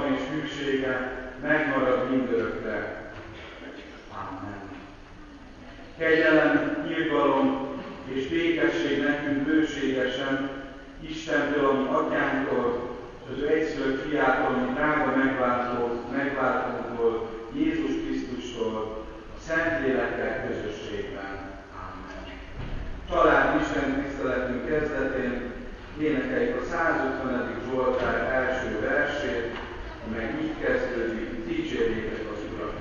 hatalma és hűsége megmarad mindörökre. Amen. Kegyelem, irgalom és békesség nekünk bőségesen Istentől, ami Atyánktól, és az ő egyszülött Fiától, ami drága megváltótól, Jézus Krisztustól, a Szentlélekkel közösségben. Amen. Család Isten tiszteletünk kezdetén énekeljük a 150. Zsoltár első versét, amely így kezdődik: dicsérjétek az Urat!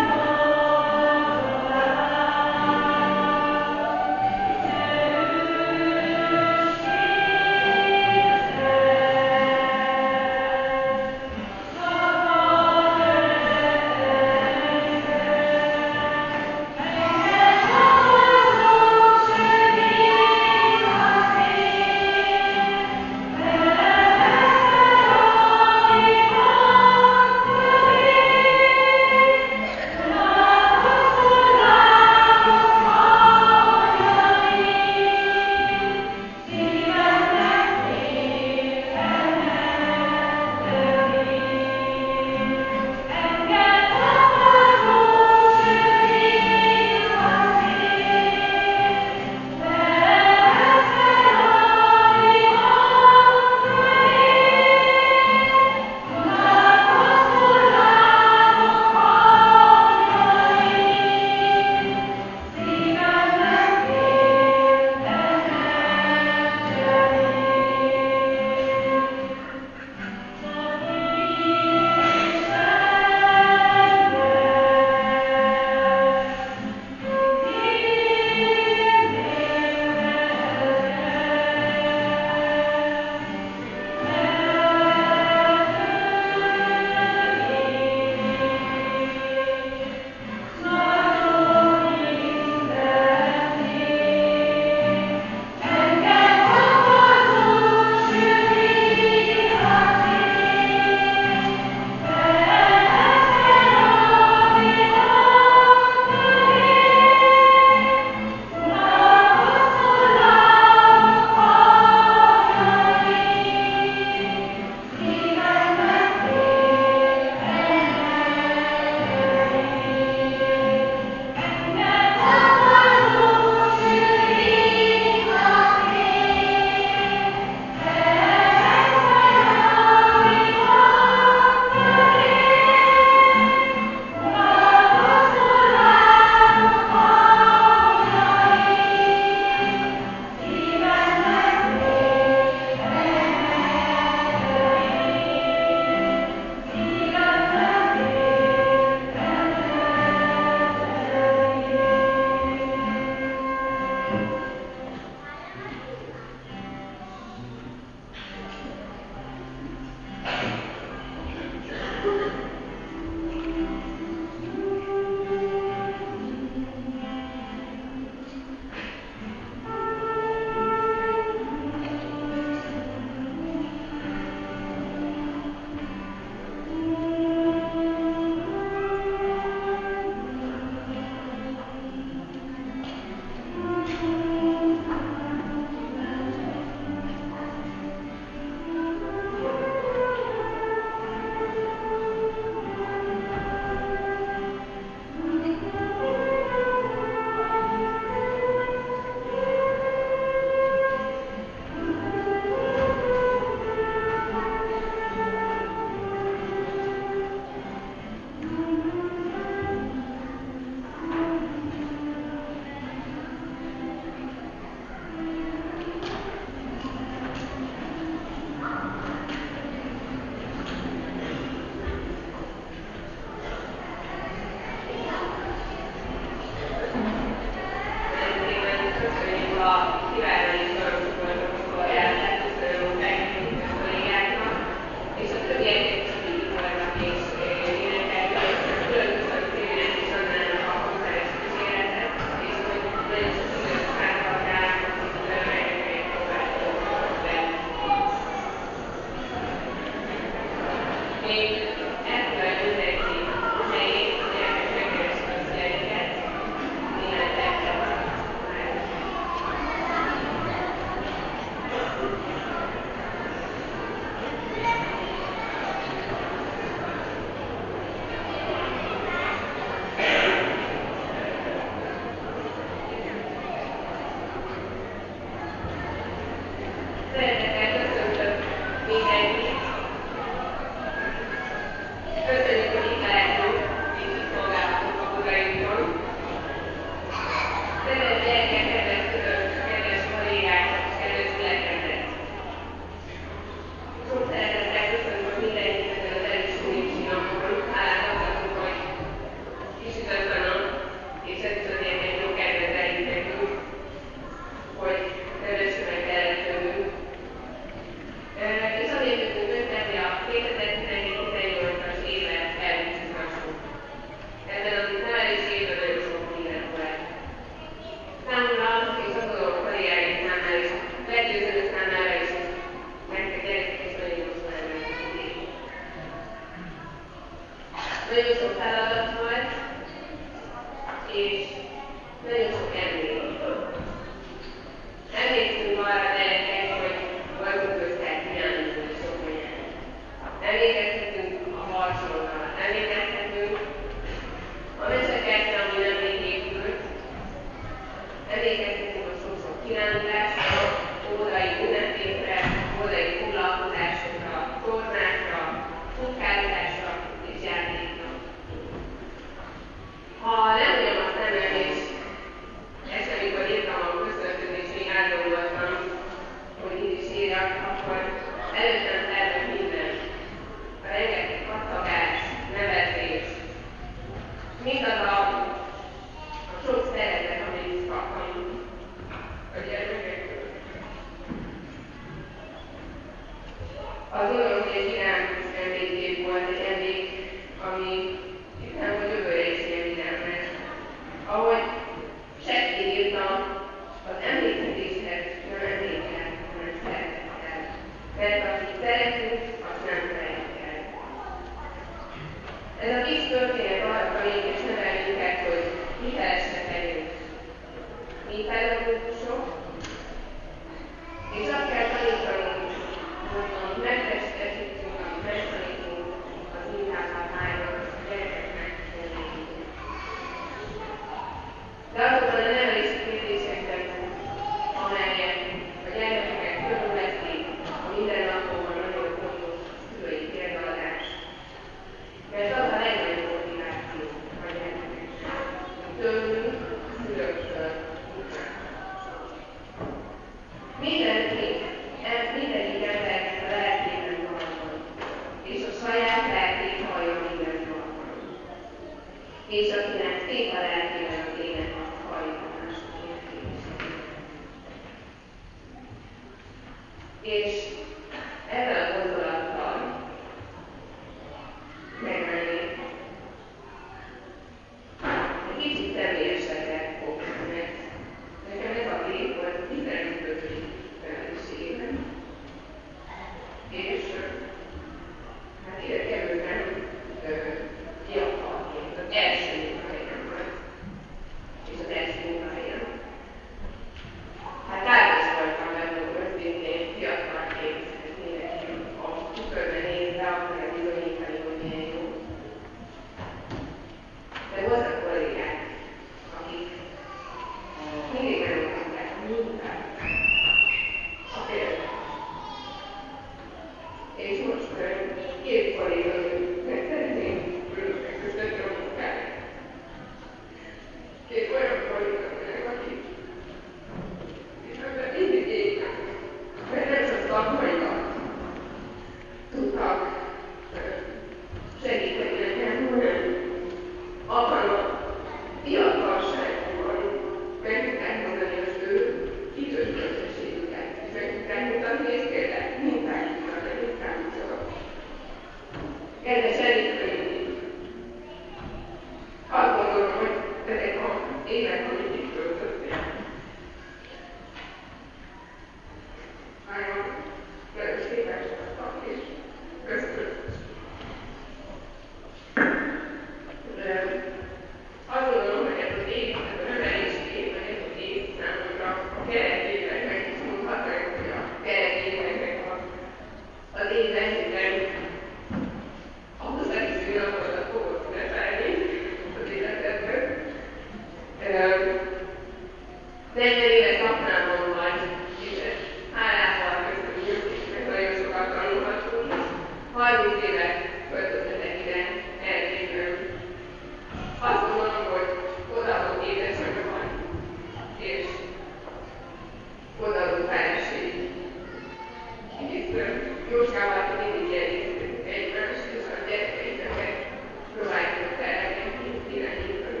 30 évet költöztetek ide Erdélyből. Azt gondolom, hogy odaadott édesanyja van, és odaadott feleség. Itt Jóskával mindig elértünk egymást, és a gyerekeinket próbáljuk terelni, irányítani.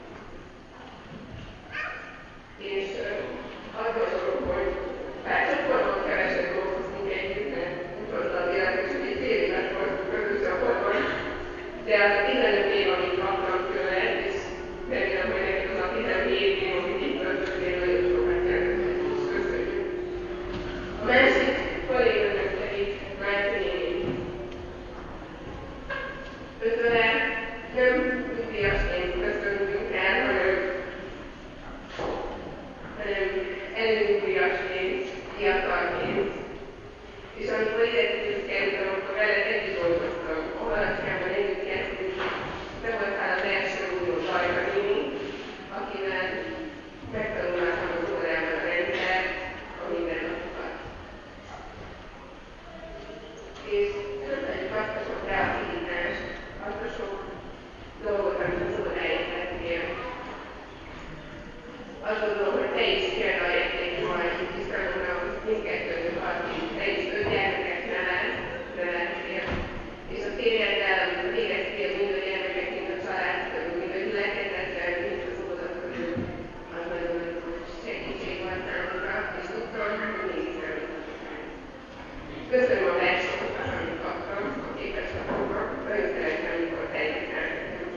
És azt gondolom, hogy bár csoportban keveset dolgoztunk együtt, mert utolsó az életes, hogy egy fél évet voltunk közös csoportban, de az a 15 év, amit kaptam tőle, és remélem, hogy nekik az a 17 év, amit itt töltöttél, nagyon sokat jelentett, és köszönjük. A másik kolléganők pedig Márti néni. Ötőle nem nyugdíjasként köszöntünk el, hanem előnyugdíjasként, fiatalként. És amikor ide kerültem, akkor vele együtt dolgoztam. A Haladskában együtt kezdtünk. Te voltál az első újó Zajka néni, akivel megtanultam az órában a rendszert, a mindennapokat. És köszönjük azt a sok kreativitást, azt a sok dolgot, amit az óráért tettél. Azt gondolom, hogy te is példaértékű vagy, hiszen uram, mindkettőnk az, hogy te is 5 gyermeket neveltél. És a férjeddel, amit végeztél mind a gyermekek, mind a család közül, mind a gyülekezettel, mind az óvoda közül, az nagyon-nagyon segítség volt számunkra, és tudtam, hogy mégis nem mutatották. Köszönöm a versenyeket, amit kaptam a képeslapoknak, nagyon szeretem, amikor teljesen nekem.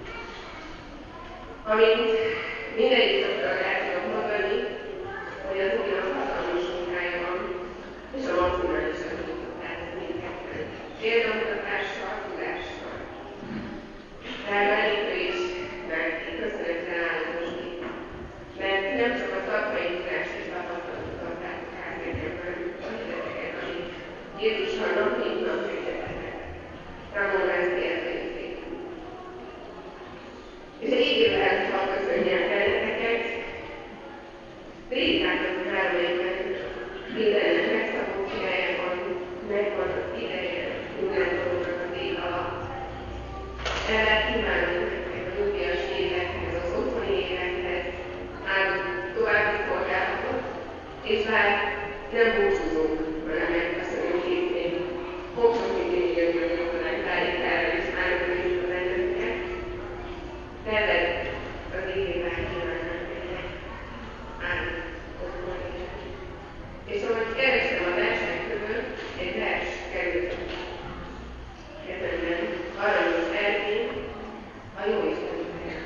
Amint mindegyik többől el tudok mondani, hogy az Úrnak hatalmas munkája van, és a maximálisan nyitották mindketten. Példamutatással, tudással. Drága Enikő is, mert köszönetre állom most itt. Mert nem csak a szakmai tudást és tapasztalatot adtátok át nekem, hanem a hiteteket, amit Jézussal nap mint nap segítettek. Számomra ez értékű. És egy idővel ha köszönjem benneteket, Rétákat a háromelyikben mindennek megszabott helye van, megvan az ideje minden dolognak az ég alatt. Erre kívánom nektek a nyugdíjas élethez, az otthoni élethez, áldott további szolgálatot, és bár nem búcsúzunk, hanem megköszönjük hétfőn. Fogtok mindig jönni a kollektáik erre, és áruljuk az ennöket. Veled az égében kívánnak nektek. Áldott otthoni élet. És ahogy keresem a versek között, egy vers került kezemben, Aranyos Ervin, a Jóisten szeret.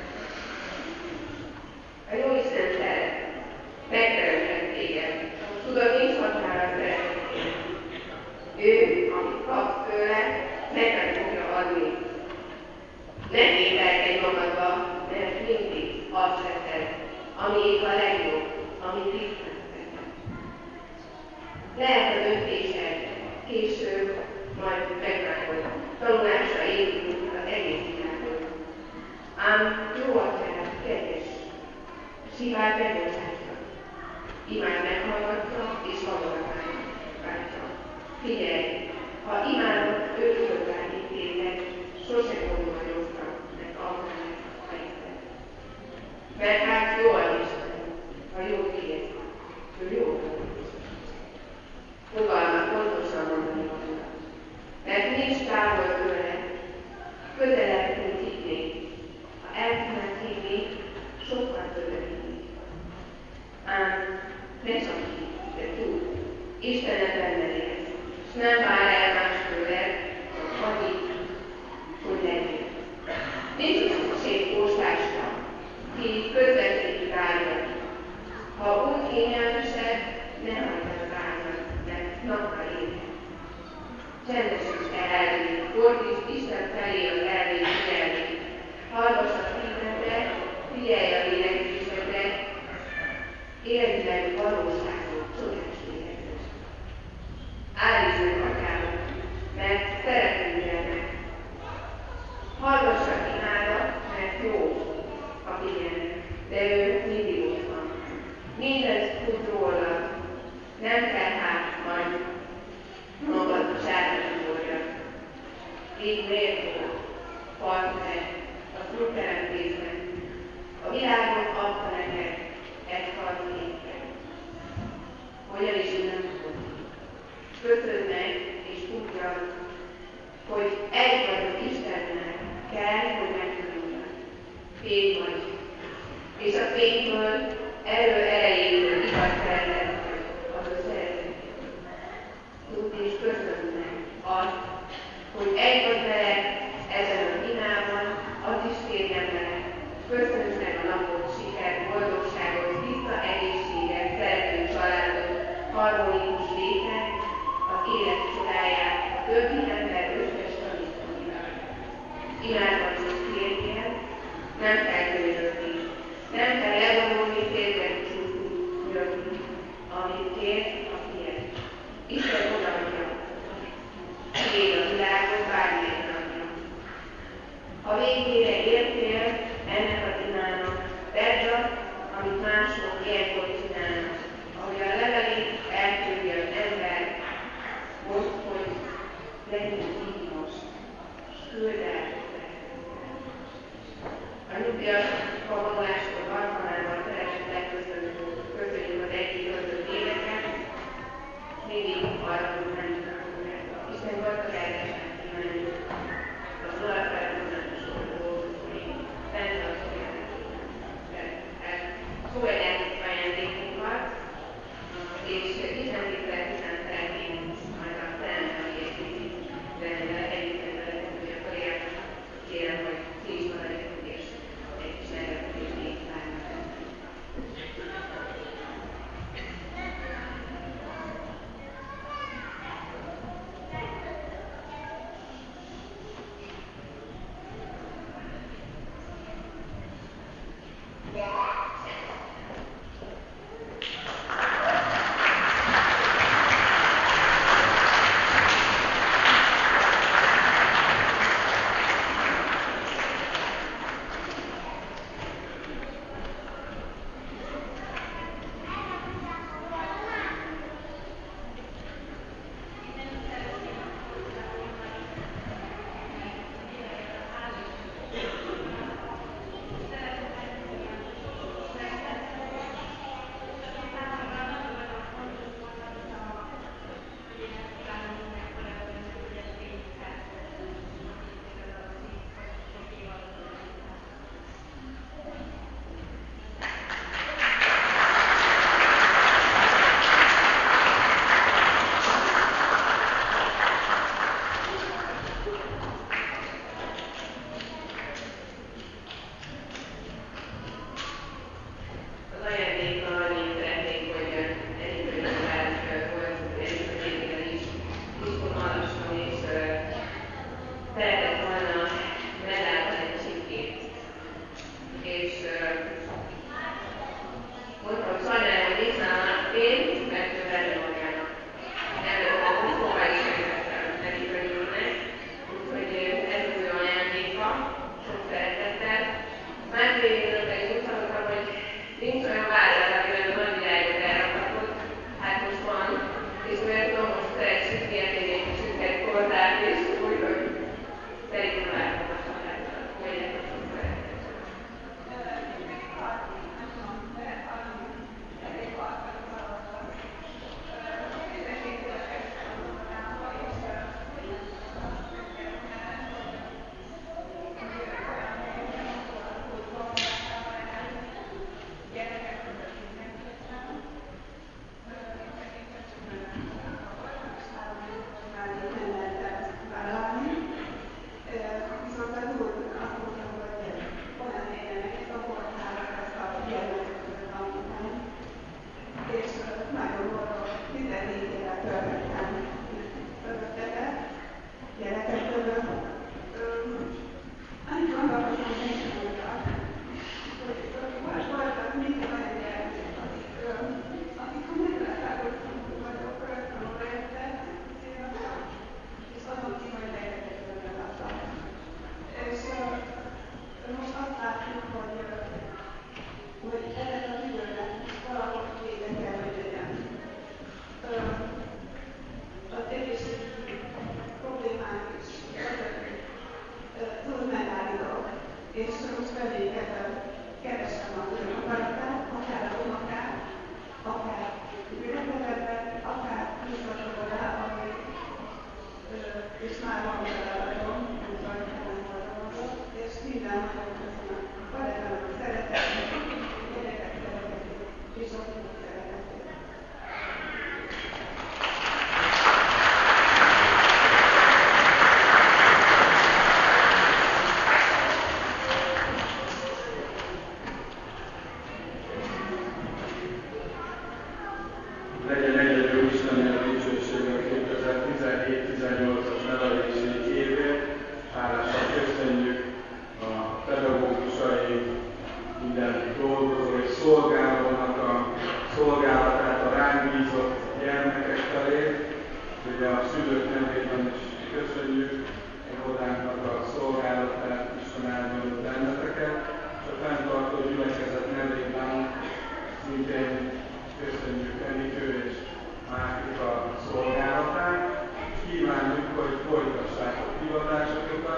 A Jóisten szeret, megteremtett téged. Tudod, nincs határa szeretetére. Ő, amit kapsz tőle, neked fogja adni. Ne kételkedj magadba, mert mindig azt veszed, ami épp a legjobb, amit tisztán veszed. Lehet a döntésed, később majd megvágod, tanulásra épülünk az egész világon. Ám jó atyád, kedves, szívát megbocsátja, imád meghallgatja és hallgatvány váltja. Figyelj, ha imádod őt szolgálni téged, sose gondoljozta, mert alkalmaz a fejted. Mert hát jó az Isten, ha jó tiéd, ő jó az. Fogalmat pontosan mondani vannak, mert nincs távol tőle, közelebb tud hívni. Ha el tudnád hívni, sokkal többet hívni. Ám ne csak hívj, de tudd, Istenet benned él, és nem vár el más tőled, annyit, hogy legyél. Nincs szükség postásra, ki közvetít rájön. Ha úgy kényelmesed, ne hagyd el az ágyat, mert napra érhet. Csendesíts elé, fordítsd Isten felé az elé figyelmét. Hallgass a szívedre, figyelj a lélegzésedre, értsd meg valóságot, csodás lélegzést. Állítsd meg atyámat, mert szeretünk gyermek. Hallgass a imádat, mert jó a figyelmet, de ő mindig ott van. Mindent tud róla, nem kell hát majd magad a sárga így méltó partner az úrteremtésben. A világot adta neked egy harcéket. Hogyan is nem tud. Köszönd meg és tudja, hogy egy vagy az Istennel kell, hogy megtanulja. Fény vagy. És a fényből erejéből igaz kellett, az összeezett. Tudd és köszönd meg azt, hogy egy vagy veled ezen a imában, az is férjen veled. Köszönj meg a napot, sikert, boldogságot, tiszta egészséget, szerető családot, harmonikus létet, az élet csodáját, a többi ember összes tanítóival. Imádkozunk kérjél, nem kell könyörögni, nem kell levonulni, félben csúszni, amit kér, a tiéd. Isten odaadja. Én a világot bármilyen napja. Ha végére értél ennek az imának, tedd azt, amit mások ilyenkor csinálnak, ahogy a levelét elküldi az ember, most, hogy legyünk így most, és küld el. A nyugdíjas kavonuláskor alkalmával keresettek köszönjük az egyik között éveket, mindig arra tudnánk, Isten gazdag áldását kívánjuk, az oldalfelmondásos oldalról,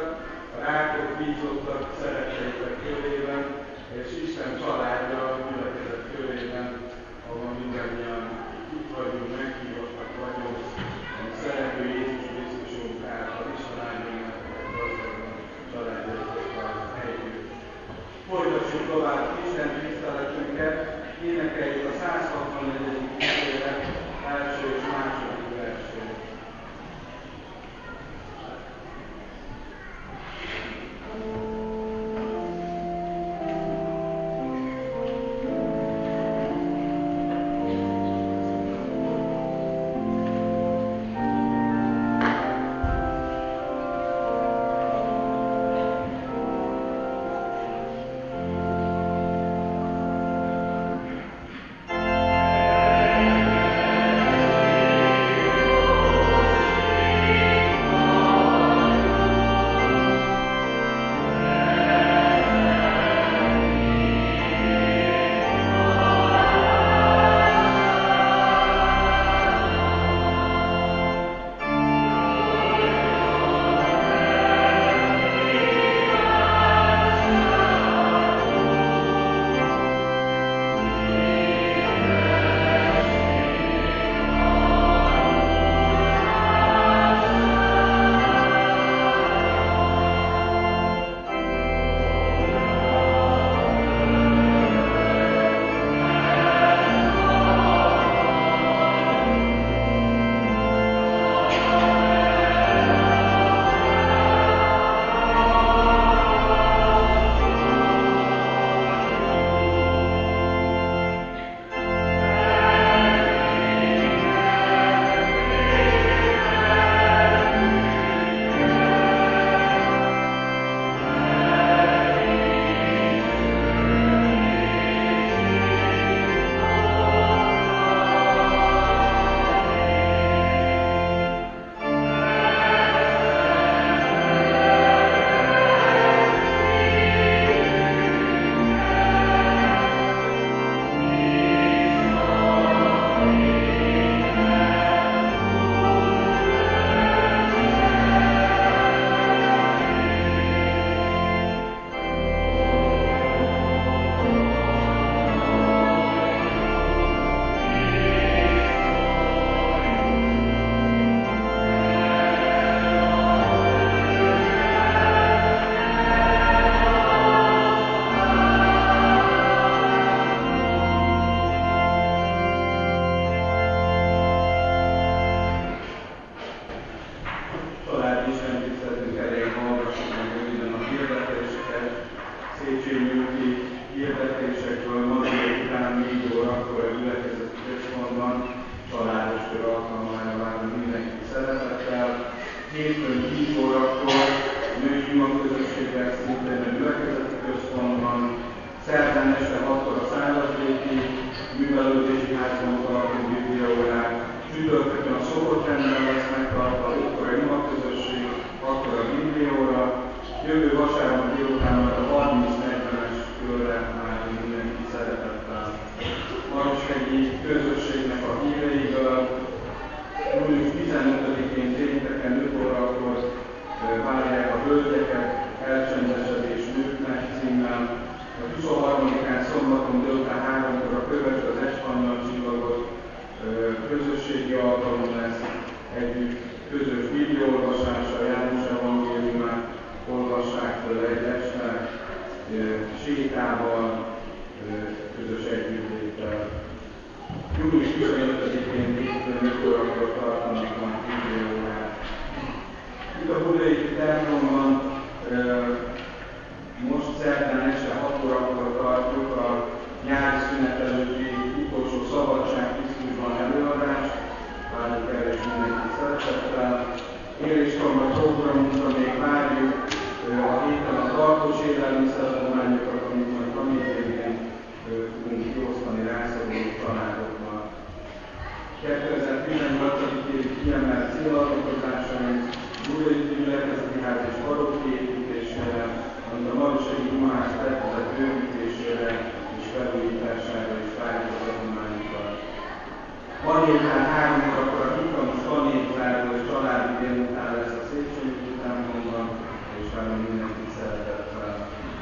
a rátok bízottak szeretteitek körében, és Isten családja a gyülekezet körében, ahol mindannyian itt vagyunk, meghívottak vagyunk, szerető Jézus Krisztusunk által Isten áldjainknak gazdagban családjaitokkal együtt. Folytassuk tovább Isten tiszteletünket, énekeljük a 164. dicséret első és második versét.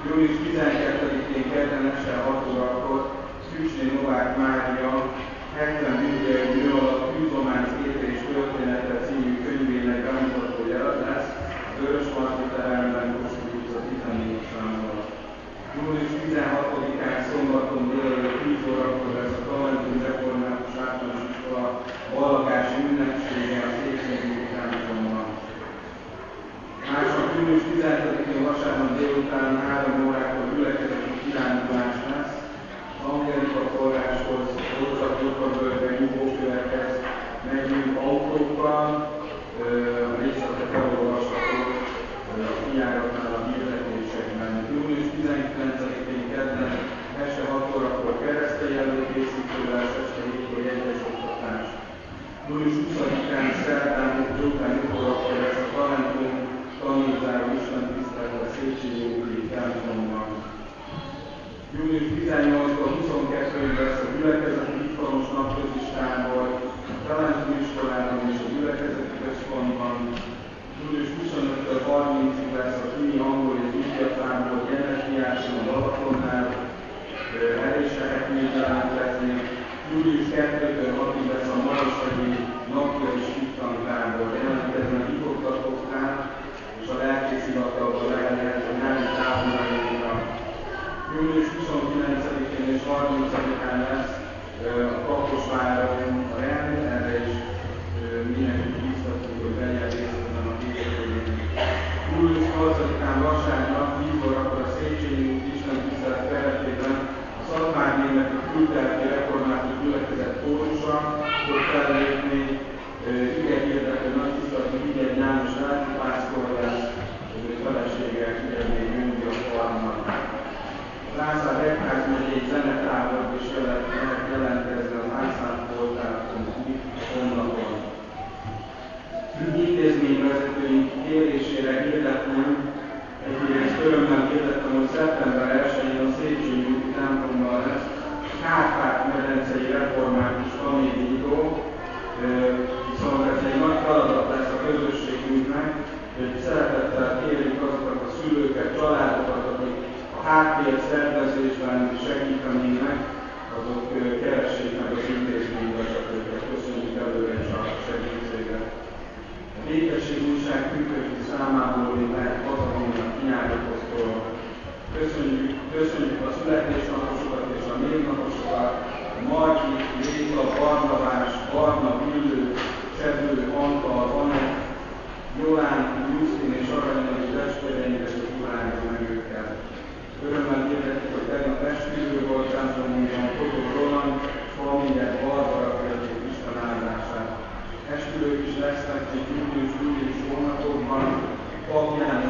Június 12-én kedden este 6 órakor Szűcsné Novák Mária 70 bibliai nő alatt Tűzomány Étel és Története című könyvének bemutatója lesz a Vörösmarty teremben, Kossuth utca 14 számmal. Június 16-án szombaton délelőtt 10 órakor lesz a Talentum Református Általános Iskola vallagási ünnepsége a Széchenyi templomban. Másnap június 17-én vasárnap délután 3 órakor gyülekezeti kirándulás lesz, az Angelika forráshoz, Rózsa Gyurkavölgybe, Nyugófélekhez megyünk autókkal, a részletet elolvasható a kijáratnál a hirdetésekben. Június 19-én kedden este 6 órakor keresztély előkészítővel, este 7-kor jegyes oktatás. Július 20-án szerdán délután 5 órakor lesz a Talentum tanítzáró istentisztelet a Széchenyi úti templomban. Június 18-tól 22-ig lesz a gyülekezeti hitfanos napközis tábor, a Talentum iskolában és a gyülekezeti központban. Július 25-től 30-ig lesz a kini angol és biblia tábor Genetiáson a Balatonnál, el is lehet még jelentkezni. Július 2-től 6-ig lesz a marosagi napja és hittantábor, jelentkezni a hitoktatóknál, és a lelkész hivatalban lehet a nyári táborainkra. Július 29-én és 30-án lesz a Kaposváron a rend, erre is mindenkit biztatunk, hogy vegyen részt ezen a hétvégén. Július 8-án vasárnap 10 órakor a Széchenyi út istentisztelet keretében a Szatmárnémeti Kültelki Református Gyülekezet kórusa fog fellépni ige hirdető nagytiszteletű Higgy János lelkipásztor lesz, felesége Higgy Gyöngy a farmnak. Lázár egyházmegyei zenetábor is jelentkezni az ászátoltár.hu honlapon. Intézményvezetőink kérésére hirdetném, egyrészt örömmel hirdettem, hogy szeptember 1-én a Széchenyi úti templomban lesz Kárpát-medencei református tanévnyitó, viszont ez egy nagy feladat lesz a közösségünknek, hogy szeretettel kérjük azokat a szülőket, családokat, akik a háttér szervezésben segítenének, azok keressék meg az intézményvezetőket. Köszönjük előre is a segítséget. A Békesség újság pünkösdi számából még lehet hazamenni a kinyáratoktól. Köszönjük a születésnaposokat és a névnaposokat, Margit, Réka, Barnabás, Barna, Billő, Csedő, Antal, Anett, Jolán, Jusztin és Aranyai testvéreinket, és uráljuk meg őket. Örömmel hirdetjük, hogy tegnap esküvő volt templomban Todó Roland, és valamiért Barbara kérték Isten áldását. Esküvők is lesznek még július hónapokban, Papján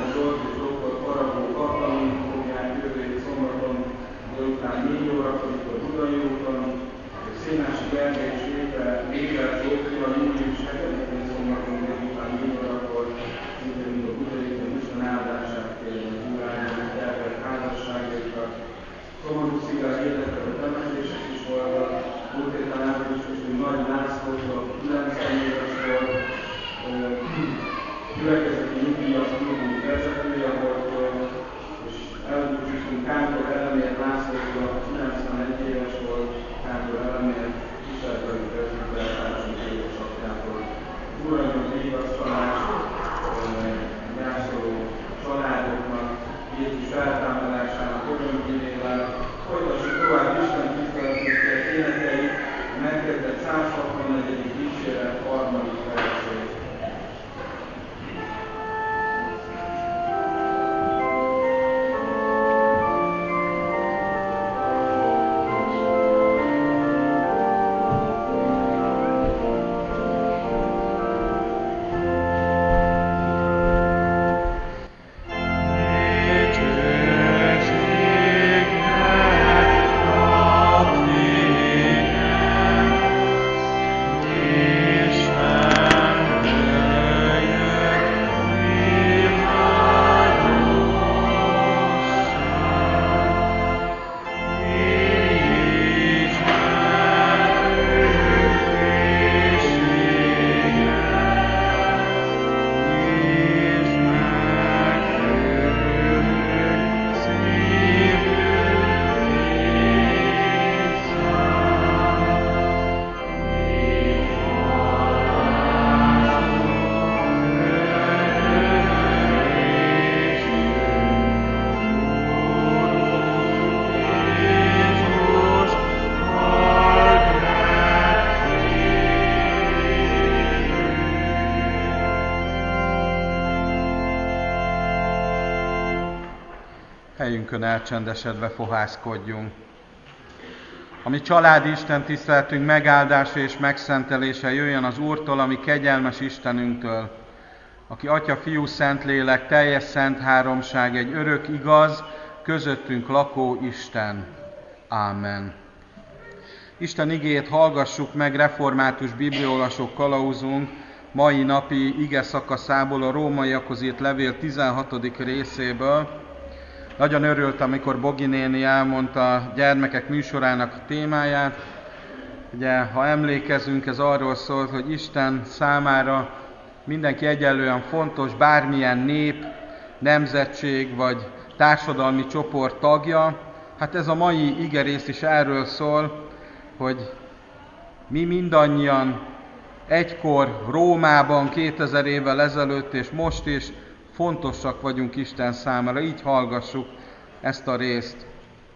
Helyünkön elcsendesedve fohászkodjunk. A mi családi Isten tiszteletünk megáldása és megszentelése jöjjön az Úrtól, ami kegyelmes Istenünktől, aki Atya, Fiú, Szentlélek, teljes szent háromság, egy örök, igaz, közöttünk lakó Isten. Ámen. Isten igéjét hallgassuk meg református bibliaolvasók kalauzunk mai napi ige szakaszából, a Rómaiakhoz írt levél 16. részéből. Nagyon örültem, amikor Bogi néni elmondta a gyermekek műsorának témáját. Ugye, ha emlékezünk, ez arról szól, hogy Isten számára mindenki egyenlően fontos, bármilyen nép, nemzetség vagy társadalmi csoport tagja. Hát ez a mai igerész is erről szól, hogy mi mindannyian egykor Rómában 2000 évvel ezelőtt és most is fontosak vagyunk Isten számára. Így hallgassuk ezt a részt.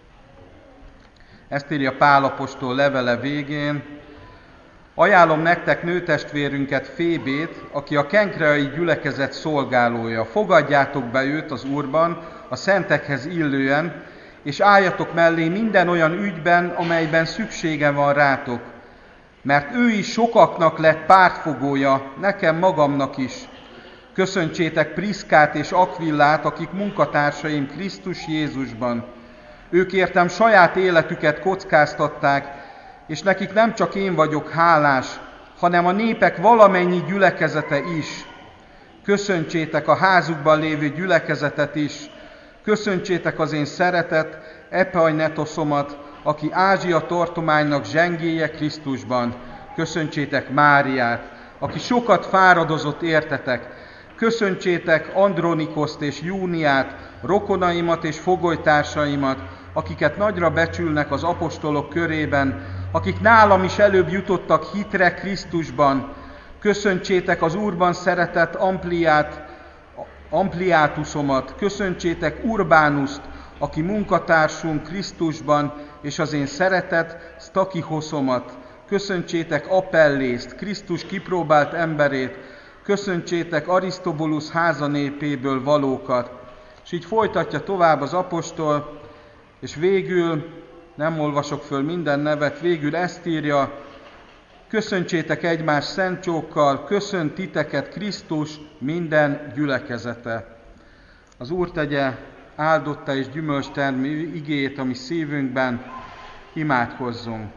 Ezt írja Pál apostol levele végén. Ajánlom nektek nőtestvérünket, Fébét, aki a kenkreai gyülekezet szolgálója. Fogadjátok be őt az Úrban, a szentekhez illően, és álljatok mellé minden olyan ügyben, amelyben szüksége van rátok. Mert ő is sokaknak lett pártfogója, nekem magamnak is. Köszöntsétek Priszkát és Akvillát, akik munkatársaim Krisztus Jézusban. Ők értem saját életüket kockáztatták, és nekik nem csak én vagyok hálás, hanem a népek valamennyi gyülekezete is. Köszöntsétek a házukban lévő gyülekezetet is. Köszöntsétek az én szeretett Epainetosomat, aki Ázsia tartománynak zsengéje Krisztusban. Köszöntsétek Máriát, aki sokat fáradozott értetek. Köszöntsétek Andronikoszt és Júniát, rokonaimat és fogolytársaimat, akiket nagyra becsülnek az apostolok körében, akik nálam is előbb jutottak hitre Krisztusban. Köszöntsétek az Úrban szeretett Ampliátusomat, köszöntsétek Urbánuszt, aki munkatársunk Krisztusban, és az én szeretett Sztakihoszomat. Köszöntsétek Apellészt, Krisztus kipróbált emberét, köszöntsétek Arisztobulusz házanépéből valókat. És így folytatja tovább az apostol, és végül, nem olvasok föl minden nevet, végül ezt írja: köszöntsétek egymás szent csókkal, köszönt titeket Krisztus minden gyülekezete. Az Úr tegye áldotta és gyümölcstermő igéjét a mi szívünkben, imádkozzunk.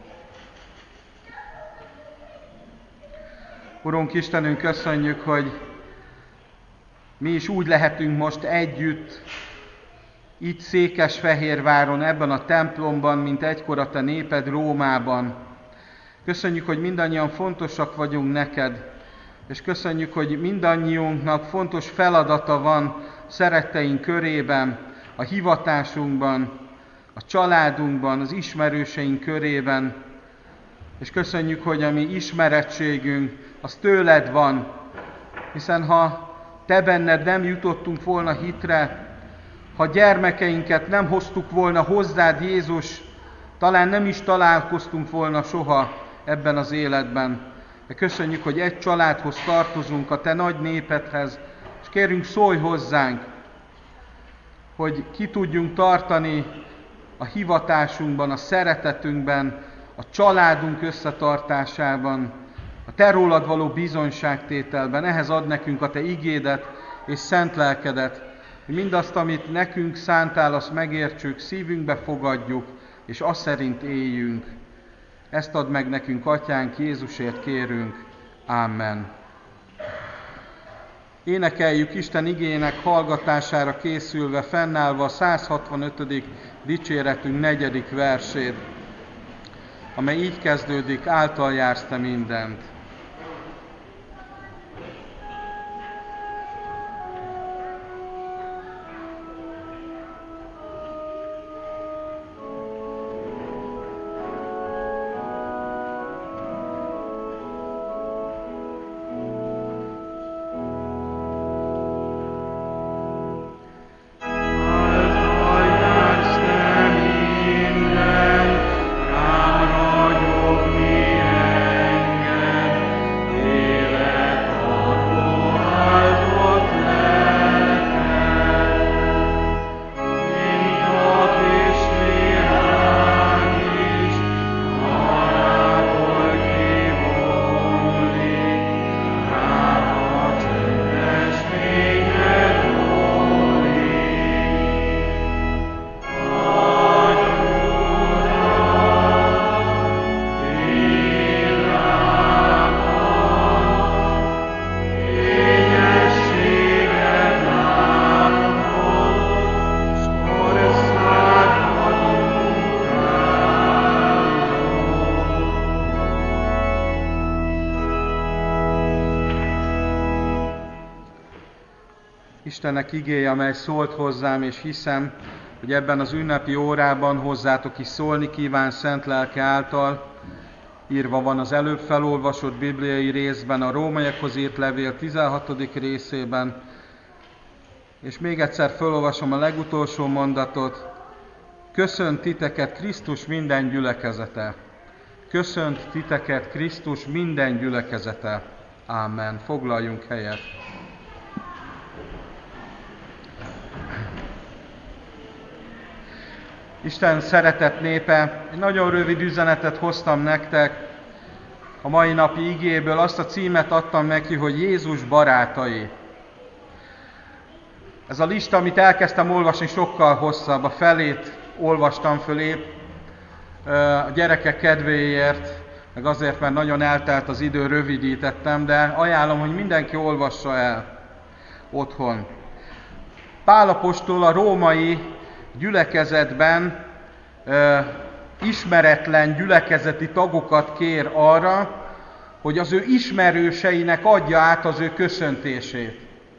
Urunk Istenünk, köszönjük, hogy mi is úgy lehetünk most együtt, itt Székesfehérváron, ebben a templomban, mint egykor a te néped Rómában. Köszönjük, hogy mindannyian fontosak vagyunk neked, és köszönjük, hogy mindannyiunknak fontos feladata van szeretteink körében, a hivatásunkban, a családunkban, az ismerőseink körében, és köszönjük, hogy a mi ismerettségünk az tőled van, hiszen ha te benned nem jutottunk volna hitre, ha gyermekeinket nem hoztuk volna hozzád, Jézus, talán nem is találkoztunk volna soha ebben az életben. De köszönjük, hogy egy családhoz tartozunk, a te nagy népedhez, és kérünk, szólj hozzánk, hogy ki tudjunk tartani a hivatásunkban, a szeretetünkben, a családunk összetartásában, a te rólad való bizonyságtételben. Ehhez ad nekünk a te igédet és szent lelkedet, hogy mindazt, amit nekünk szántál, azt megértsük, szívünkbe fogadjuk, és azt szerint éljünk. Ezt add meg nekünk, Atyánk, Jézusért kérünk. Amen. Énekeljük Isten igének hallgatására készülve, fennállva a 165. dicséretünk 4. versét, amely így kezdődik: által jársz te mindent. Rám ragyog mi enged, Istennek igéje, amely szólt hozzám, és hiszem, hogy ebben az ünnepi órában hozzátok is szólni kíván szent lelke által. Írva van az előbb felolvasott bibliai részben, a Rómaiakhoz írt levél 16. részében, és még egyszer felolvasom a legutolsó mondatot. Köszönt titeket Krisztus minden gyülekezete. Köszönt titeket Krisztus minden gyülekezete. Ámen. Foglaljunk helyet. Isten szeretett népe, egy nagyon rövid üzenetet hoztam nektek. A mai napi igéből azt a címet adtam neki, hogy Jézus barátai. Ez a lista, amit elkezdtem olvasni, sokkal hosszabb. A felét olvastam föl épp a gyerekek kedvéért, meg azért, mert nagyon eltelt az idő, rövidítettem, de ajánlom, hogy mindenki olvassa el otthon. Pál apostol a római gyülekezetben ismeretlen gyülekezeti tagokat kér arra, hogy az ő ismerőseinek adja át az ő köszöntését.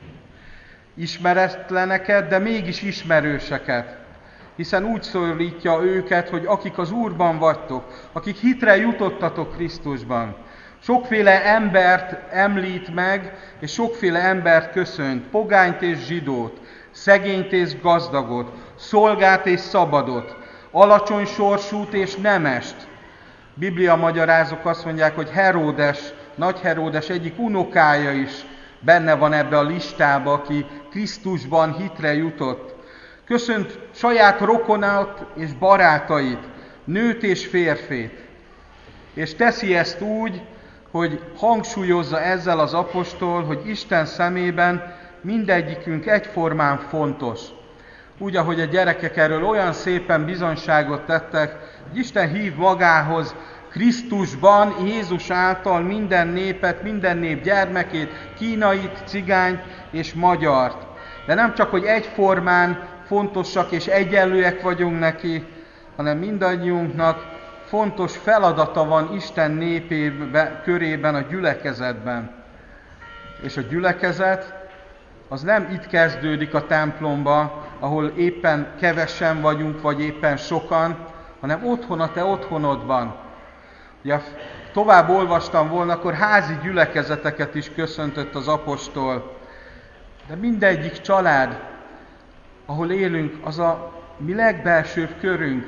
Ismeretleneket, de mégis ismerőseket. Hiszen úgy szólítja őket, hogy akik az Úrban vagytok, akik hitre jutottatok Krisztusban. Sokféle embert említ meg, és sokféle embert köszönt, pogányt és zsidót, szegényt és gazdagot, szolgát és szabadot, alacsony sorsút és nemest. Biblia magyarázók azt mondják, hogy Heródes, Nagy Heródes egyik unokája is benne van ebbe a listába, aki Krisztusban hitre jutott. Köszönt saját rokonát és barátait, nőt és férfit. És teszi ezt úgy, hogy hangsúlyozza ezzel az apostol, hogy Isten szemében mindegyikünk egyformán fontos. Úgy, ahogy a gyerekek erről olyan szépen bizonyságot tettek, hogy Isten hív magához Krisztusban, Jézus által minden népet, minden nép gyermekét, kínait, cigányt és magyart. De nem csak, hogy egyformán fontosak és egyenlőek vagyunk neki, hanem mindannyiunknak fontos feladata van Isten körében, a gyülekezetben. És a gyülekezet az nem itt kezdődik a templomba, ahol éppen kevesen vagyunk, vagy éppen sokan, hanem otthon a te otthonodban. Ugye, tovább olvastam volna, akkor házi gyülekezeteket is köszöntött az apostol. De mindegyik család, ahol élünk, az a mi legbelsőbb körünk,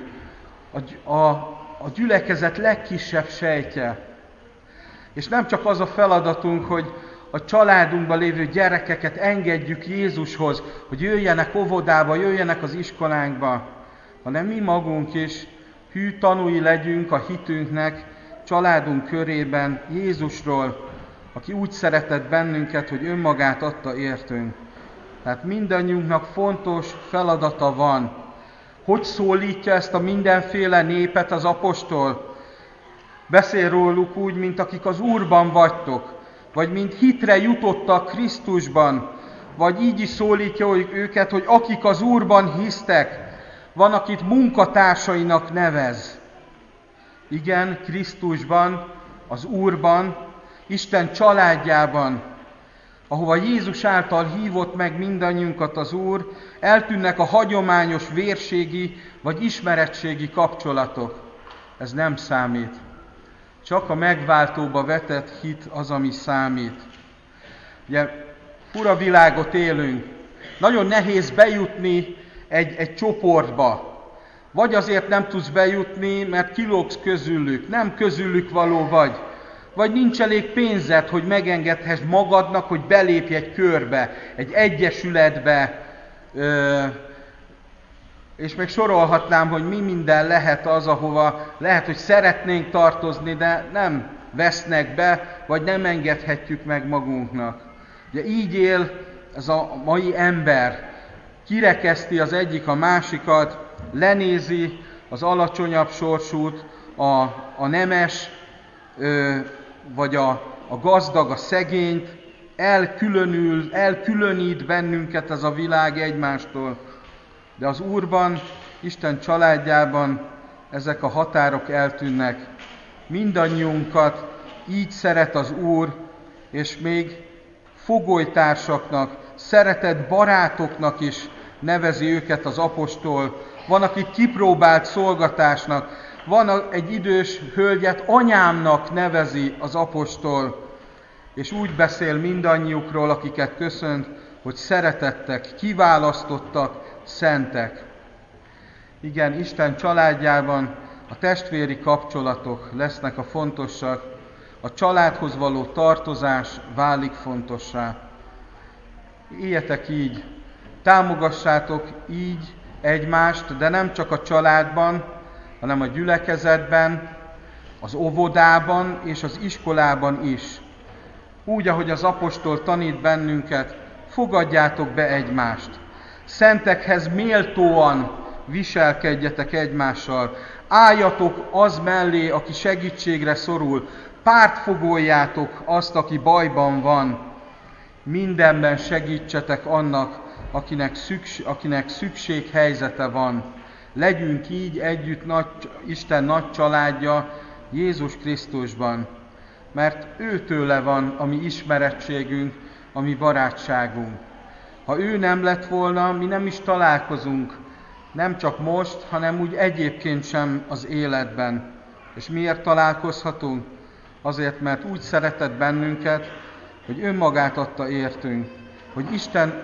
a gyülekezet legkisebb sejtje. És nem csak az a feladatunk, hogy a családunkban lévő gyerekeket engedjük Jézushoz, hogy jöjjenek óvodába, jöjjenek az iskolánkba, hanem mi magunk is hű tanúi legyünk a hitünknek családunk körében Jézusról, aki úgy szeretett bennünket, hogy önmagát adta értünk. Tehát mindannyiunknak fontos feladata van. Hogy szólítja ezt a mindenféle népet az apostol? Beszél róluk úgy, mint akik az Úrban vagytok, vagy mint hitre jutottak Krisztusban, vagy így is szólítja őket, hogy akik az Úrban hisztek, van, akit munkatársainak nevez. Igen, Krisztusban, az Úrban, Isten családjában, ahova Jézus által hívott meg mindannyiunkat az Úr, eltűnnek a hagyományos vérségi vagy ismeretségi kapcsolatok. Ez nem számít. Csak a megváltóba vetett hit az, ami számít. Ugye, fura világot élünk. Nagyon nehéz bejutni egy csoportba. Vagy azért nem tudsz bejutni, mert kilógsz közülük, nem közülük való vagy nincs elég pénzed, hogy megengedhess magadnak, hogy belépj egy körbe, egy egyesületbe, és még sorolhatnám, hogy mi minden lehet az, ahova lehet, hogy szeretnénk tartozni, de nem vesznek be, vagy nem engedhetjük meg magunknak. Ugye így él ez a mai ember, kirekeszti az egyik a másikat, lenézi az alacsonyabb sorsút, a nemes, vagy a gazdag, a szegényt, elkülönít bennünket ez a világ egymástól. De az Úrban, Isten családjában ezek a határok eltűnnek. Mindannyiunkat így szeret az Úr, és még fogolytársaknak, szeretett barátoknak is nevezi őket az apostol, van, aki kipróbált szolgatásnak, van egy idős hölgyet anyámnak nevezi az apostol, és úgy beszél mindannyiukról, akiket köszönt, hogy szeretettek, kiválasztottak, szentek. Igen, Isten családjában a testvéri kapcsolatok lesznek a fontosak, a családhoz való tartozás válik fontossá. Éljetek így, támogassátok így egymást, de nem csak a családban, hanem a gyülekezetben, az óvodában és az iskolában is. Úgy, ahogy az apostol tanít bennünket, fogadjátok be egymást. Szentekhez méltóan viselkedjetek egymással. Álljatok az mellé, aki segítségre szorul. Pártfogoljátok azt, aki bajban van. Mindenben segítsetek annak, akinek szükséghelyzete van. Legyünk így együtt Isten nagy családja Jézus Krisztusban, mert őtőle van a mi ismerettségünk, a mi barátságunk. Ha ő nem lett volna, mi nem is találkozunk, nem csak most, hanem úgy egyébként sem az életben. És miért találkozhatunk? Azért, mert úgy szeretett bennünket, hogy önmagát adta értünk, hogy Isten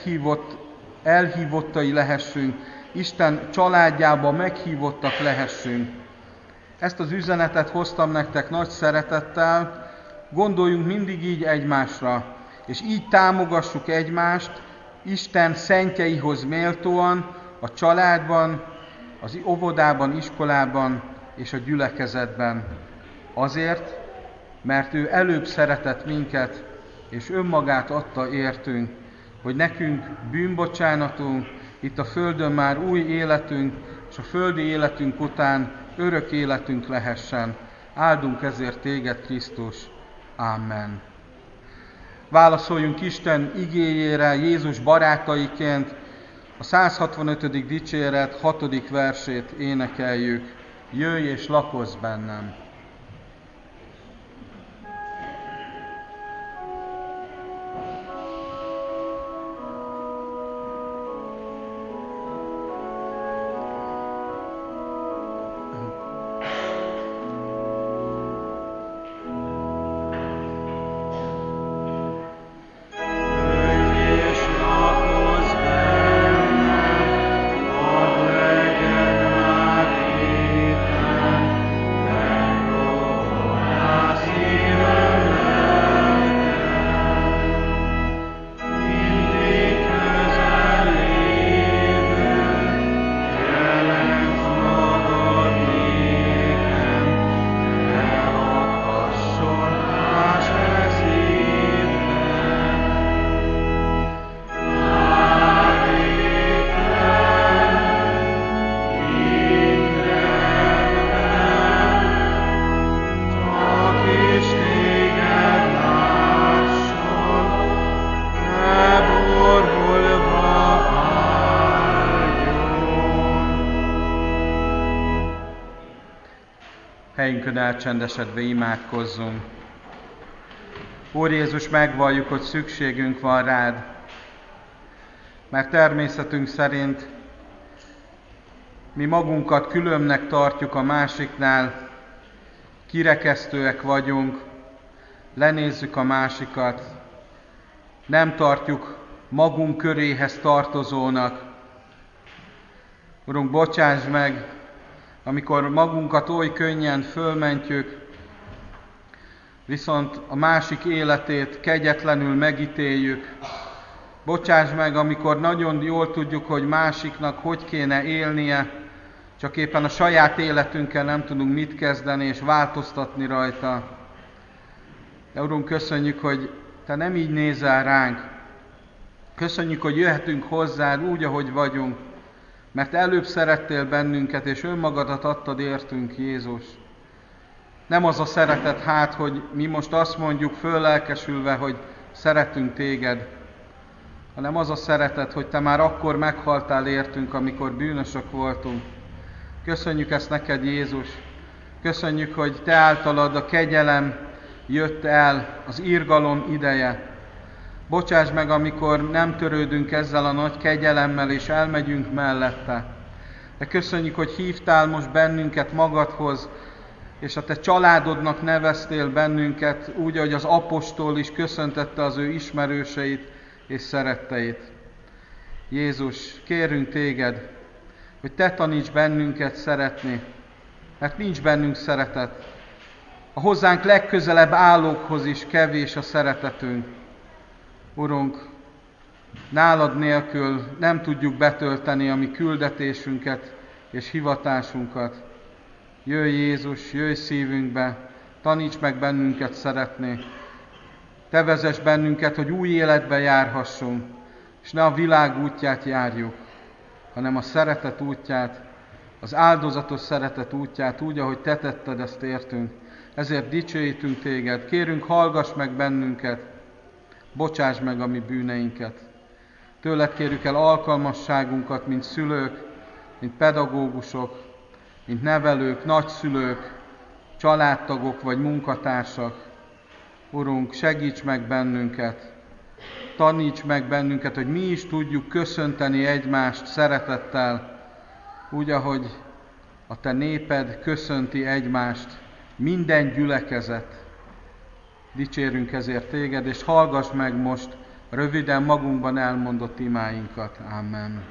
elhívottai lehessünk, Isten családjába meghívottak lehessünk. Ezt az üzenetet hoztam nektek nagy szeretettel, gondoljunk mindig így egymásra, és így támogassuk egymást Isten szentjeihoz méltóan, a családban, az óvodában, iskolában és a gyülekezetben. Azért, mert ő előbb szeretett minket, és önmagát adta értünk, hogy nekünk bűnbocsánatunk, itt a földön már új életünk, és a földi életünk után örök életünk lehessen. Áldunk ezért téged, Krisztus. Amen. Válaszoljunk Isten igéjére Jézus barátaiként, a 165. dicséret 6. versét énekeljük. Jöjj és lakozz bennem! Helyünkön elcsendesedve imádkozzunk. Úr Jézus, megvalljuk, hogy szükségünk van rád, mert természetünk szerint mi magunkat különbnek tartjuk a másiknál, kirekesztőek vagyunk, lenézzük a másikat, nem tartjuk magunk köréhez tartozónak. Urunk, bocsáss meg, amikor magunkat oly könnyen fölmentjük, viszont a másik életét kegyetlenül megítéljük. Bocsáss meg, amikor nagyon jól tudjuk, hogy másiknak hogy kéne élnie, csak éppen a saját életünkkel nem tudunk mit kezdeni és változtatni rajta. De Urunk, köszönjük, hogy Te nem így nézel ránk. Köszönjük, hogy jöhetünk hozzád úgy, ahogy vagyunk, mert előbb szerettél bennünket, és önmagadat adtad értünk, Jézus. Nem az a szeretet hogy mi most azt mondjuk föllelkesülve, hogy szeretünk téged, hanem az a szeretet, hogy te már akkor meghaltál értünk, amikor bűnösök voltunk. Köszönjük ezt neked, Jézus. Köszönjük, hogy te általad a kegyelem jött el, az irgalom ideje. Bocsáss meg, amikor nem törődünk ezzel a nagy kegyelemmel, és elmegyünk mellette. De köszönjük, hogy hívtál most bennünket magadhoz, és a te családodnak neveztél bennünket, úgy, ahogy az apostol is köszöntette az ő ismerőseit és szeretteit. Jézus, kérünk téged, hogy te taníts bennünket szeretni, mert nincs bennünk szeretet. A hozzánk legközelebb állókhoz is kevés a szeretetünk. Urunk, nálad nélkül nem tudjuk betölteni a mi küldetésünket és hivatásunkat. Jöjj Jézus, jöjj szívünkbe, taníts meg bennünket szeretni. Te vezess bennünket, hogy új életbe járhassunk, és ne a világ útját járjuk, hanem a szeretet útját, az áldozatos szeretet útját, úgy, ahogy te tetted, ezt értünk. Ezért dicsőítünk téged, kérünk, hallgass meg bennünket, bocsáss meg a mi bűneinket. Tőled kérjük el alkalmasságunkat, mint szülők, mint pedagógusok, mint nevelők, nagyszülők, családtagok vagy munkatársak. Urunk, segíts meg bennünket, taníts meg bennünket, hogy mi is tudjuk köszönteni egymást szeretettel, úgy, ahogy a te néped köszönti egymást, minden gyülekezet. Dicsérünk ezért téged, és hallgass meg most röviden magunkban elmondott imáinkat. Amen.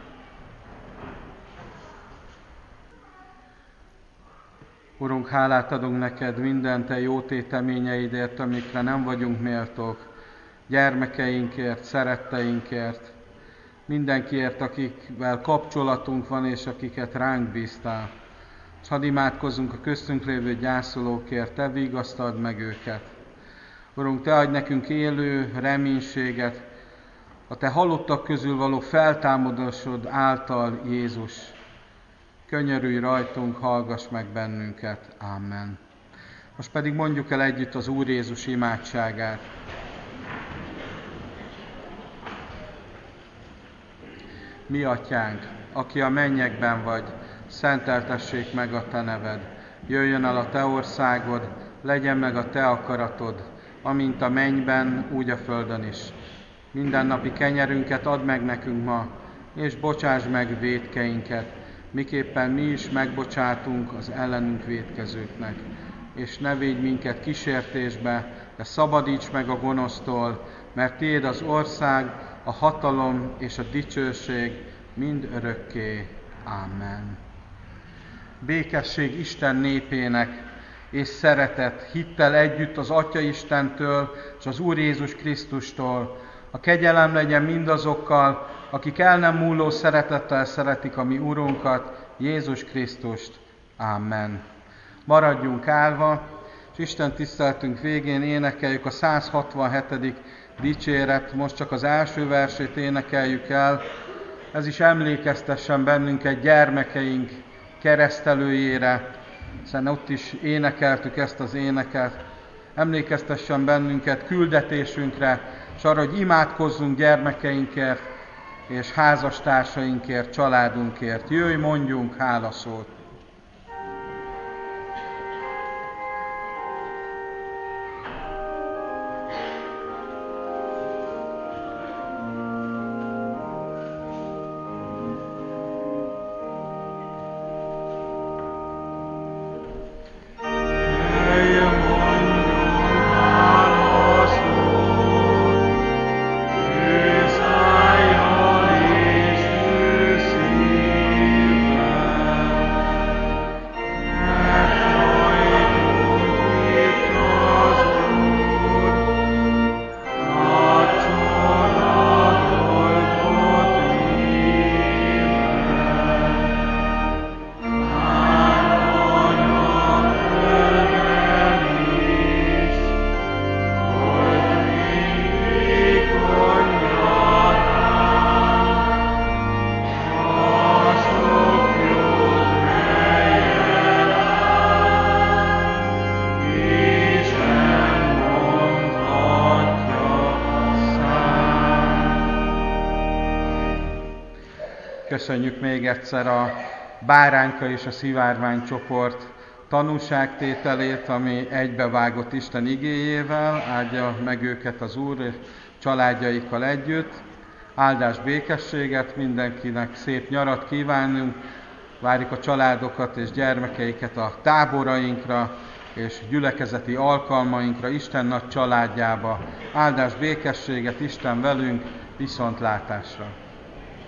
Urunk, hálát adunk neked minden te jó téteményeidért, amikre nem vagyunk méltók, gyermekeinkért, szeretteinkért, mindenkiért, akikvel kapcsolatunk van, és akiket ránk bíztál. És hadd imádkozzunk a köztünk lévő gyászolókért, te vigasztald meg őket. Urunk, te adj nekünk élő reménységet, a te halottak közül való feltámadásod által, Jézus. Könyörülj rajtunk, hallgass meg bennünket. Amen. Most pedig mondjuk el együtt az Úr Jézus imádságát. Mi atyánk, aki a mennyekben vagy, szenteltessék meg a te neved. Jöjjön el a te országod, legyen meg a te akaratod, amint a mennyben, úgy a földön is. Mindennapi kenyerünket add meg nekünk ma, és bocsáss meg vétkeinket, miképpen mi is megbocsátunk az ellenünk vétkezőknek. És ne védj minket kísértésbe, de szabadíts meg a gonosztól, mert tiéd az ország, a hatalom és a dicsőség mind örökké. Amen. Békesség Isten népének, és szeretet, hittel együtt az Atya Istentől és az Úr Jézus Krisztustól. A kegyelem legyen mindazokkal, akik el nem múló szeretettel szeretik a mi Urunkat, Jézus Krisztust. Amen. Maradjunk állva, és Isten tiszteltünk végén énekeljük a 167. dicséret, most csak az első versét énekeljük el. Ez is emlékeztessen bennünket gyermekeink keresztelőjére, hiszen ott is énekeltük ezt az éneket. Emlékeztessen bennünket küldetésünkre, és arra, hogy imádkozzunk gyermekeinkért, és házastársainkért, családunkért. Jöjj, mondjunk hálaszót! Köszönjük még egyszer a Bárányka és a Szivárvány csoport tanúságtételét, ami egybevágott Isten igéjével. Áldja meg őket az Úr, és családjaikkal együtt. Áldás, békességet, mindenkinek szép nyarat kívánunk, várjuk a családokat és gyermekeiket a táborainkra és gyülekezeti alkalmainkra, Isten nagy családjába. Áldás, békességet, Isten velünk, viszontlátásra!